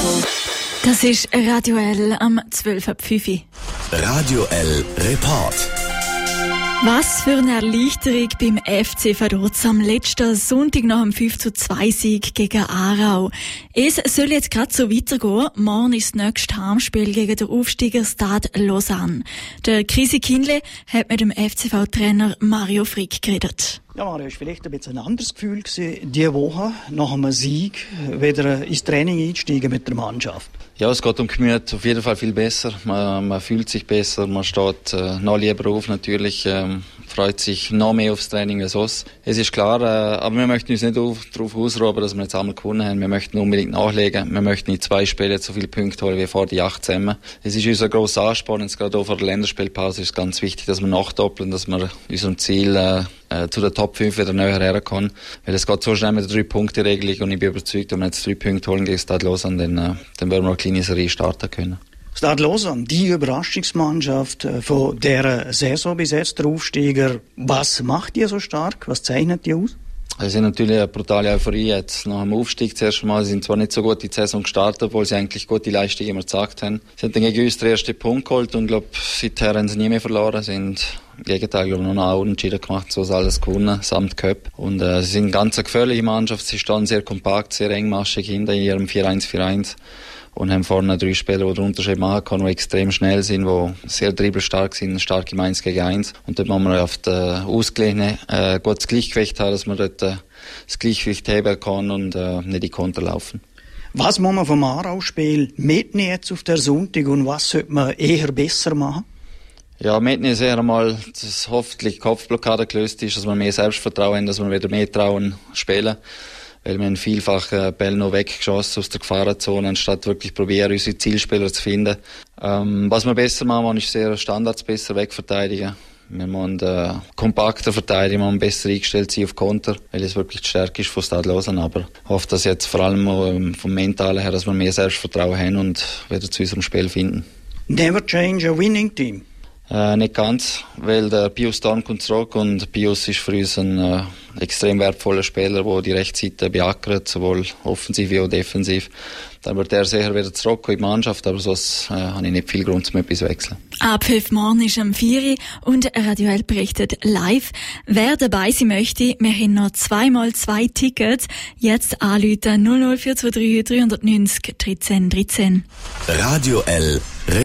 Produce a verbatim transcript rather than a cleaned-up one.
Das ist Radio L am zwölf Uhr fünf. Radio L Report. Was für eine Erleichterung beim F C Vaduz am letzten Sonntag nach dem fünf zu zwei Sieg gegen Aarau. Es soll jetzt gerade so weitergehen. Morgen ist das nächste Heimspiel gegen den Aufsteiger Stade Lausanne. Der Krisi Kindle hat mit dem F C V-Trainer Mario Frick geredet. Ja, Mario, es war vielleicht ein bisschen ein anderes Gefühl gewesen, diese Woche nach einem Sieg wieder ins Training einsteigen mit der Mannschaft. Ja, es geht um Gemüt auf jeden Fall viel besser. Man, man fühlt sich besser, man steht äh, noch lieber auf natürlich, ähm, freut sich noch mehr aufs Training als sonst. Es ist klar, äh, aber wir möchten uns nicht auf, darauf ausruhen, dass wir jetzt einmal gewonnen haben. Wir möchten unbedingt nachlegen. Wir möchten in zwei Spielen so viele Punkte holen wie vor die acht zusammen. Es ist unser grosser Ansporn, jetzt gerade auch vor der Länderspielpause ist es ganz wichtig, dass wir nachdoppeln, dass wir unserem Ziel äh, äh, zu der Top fünf wieder näher herkommen. Weil es geht so schnell mit der drei-Punkte-Regelung und ich bin überzeugt, wenn wir jetzt drei Punkte holen gegen Stade Lausanne, dann, äh, dann werden wir eine kleine Serie starten können. Stade Lausanne, die Überraschungsmannschaft von dieser Saison bis jetzt, der Aufsteiger. Was macht die so stark? Was zeichnet die aus? Es ist natürlich eine brutale Euphorie jetzt nach dem Aufstieg zuerst mal. Sie sind zwar nicht so gut in die Saison gestartet, obwohl sie eigentlich gute Leistungen immer gezeigt haben. Sie haben dann gegen uns den ersten Punkt geholt und ich glaube, seither haben sie nie mehr verloren. Sie haben im Gegenteil, glaube ich, noch einen Unentschieden gemacht, so ist alles gewonnen, samt Cup. Und äh, sie sind eine ganz gefährliche Mannschaft. Sie stehen sehr kompakt, sehr engmaschig hinter ihrem vier eins vier eins. Und haben vorne drei Spieler, die den Unterschied machen können, die extrem schnell sind, die sehr dribbelstark sind, stark im eins gegen eins. Und dort müssen wir auf der ausgeglichene, äh, gutes Gleichgewicht haben, dass man dort äh, das Gleichgewicht heben kann und äh, nicht in die Konter laufen. Was muss man vom Aarau-Spiel mitnehmen jetzt auf der Sonntag und was sollte man eher besser machen? Ja, mitnehmen ist eher einmal, dass hoffentlich die Kopfblockade gelöst ist, dass wir mehr Selbstvertrauen haben, dass wir wieder mehr trauen spielen. Weil wir haben vielfach äh, Bälle noch weggeschossen aus der Gefahrenzone, anstatt wirklich probieren, unsere Zielspieler zu finden. Ähm, was wir besser machen, ist sehr Standards besser wegverteidigen. Wir müssen äh, kompakter verteidigen, wir müssen besser eingestellt sein auf Konter, weil es wirklich die Stärke ist von Stade Lausanne. Aber ich hoffe, dass jetzt vor allem ähm, vom Mentalen her, dass wir mehr Selbstvertrauen haben und wieder zu unserem Spiel finden. Never change a winning team. Äh, nicht ganz, weil der Pius Dorn kommt zurück und Pius ist für uns ein äh, extrem wertvoller Spieler, der die Rechtsseite beackert, sowohl offensiv wie auch defensiv. Dann wird er sicher wieder zurück in die Mannschaft, aber sonst äh, habe ich nicht viel Grund, zum etwas zu wechseln. Abpfiff morgen ist am vier Uhr und Radio L berichtet live. Wer dabei sein möchte, wir haben noch zweimal zwei Tickets. Jetzt anrufen null null vier zwei drei drei neun null eins dreizehn dreizehn. Radio L